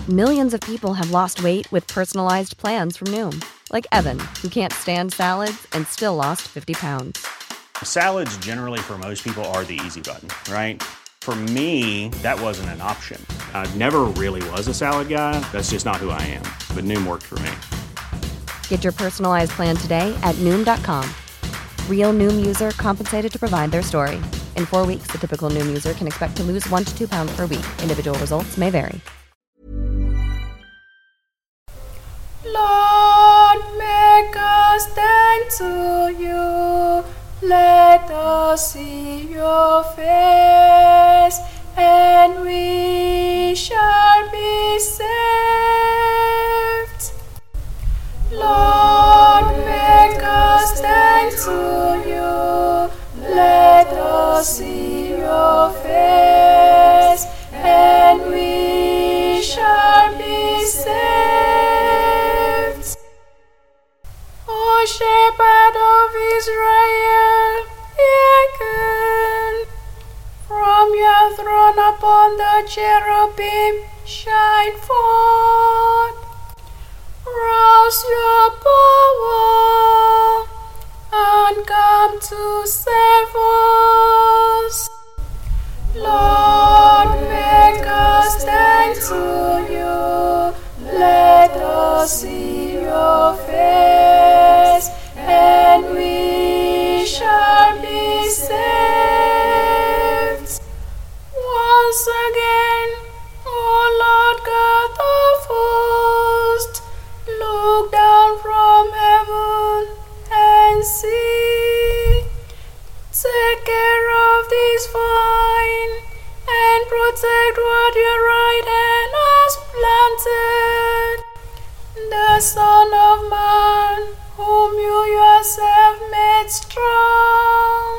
Millions of people have lost weight with personalized plans from Noom. Like Evan, who can't stand salads and still lost 50 pounds. Salads generally for most people are the easy button, right? For me, that wasn't an option. I never really was a salad guy. That's just not who I am. But Noom worked for me. Get your personalized plan today at Noom.com. Real Noom user compensated to provide their story. In 4 weeks, the typical Noom user can expect to lose 1 to 2 pounds per week. Individual results may vary. Lord, make us thank to you. Let us see your face, and we shall be saved. Lord, make us thank to you. Let us see your face, and we shall be saved. O Shepherd of Israel, hearken. From your throne upon the cherubim shine forth. Rouse your power and come to save us. Lord, make us thank to you. Let us see your face, and we shall be saved. Once again, O Lord God of hosts, look down from heaven and see. Take care of this vine and protect what your right hand has planted. The Son of Man, whom you yourself made strong.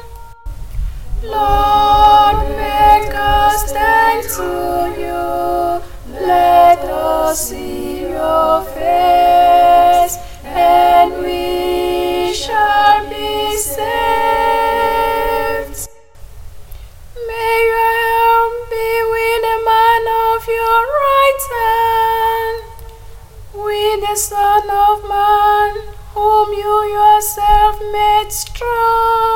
Lord, make us thank to you. Let us see your face, and we shall be saved. May your help be with the man of your right hand, with the Son of Man, whom you yourself made strong.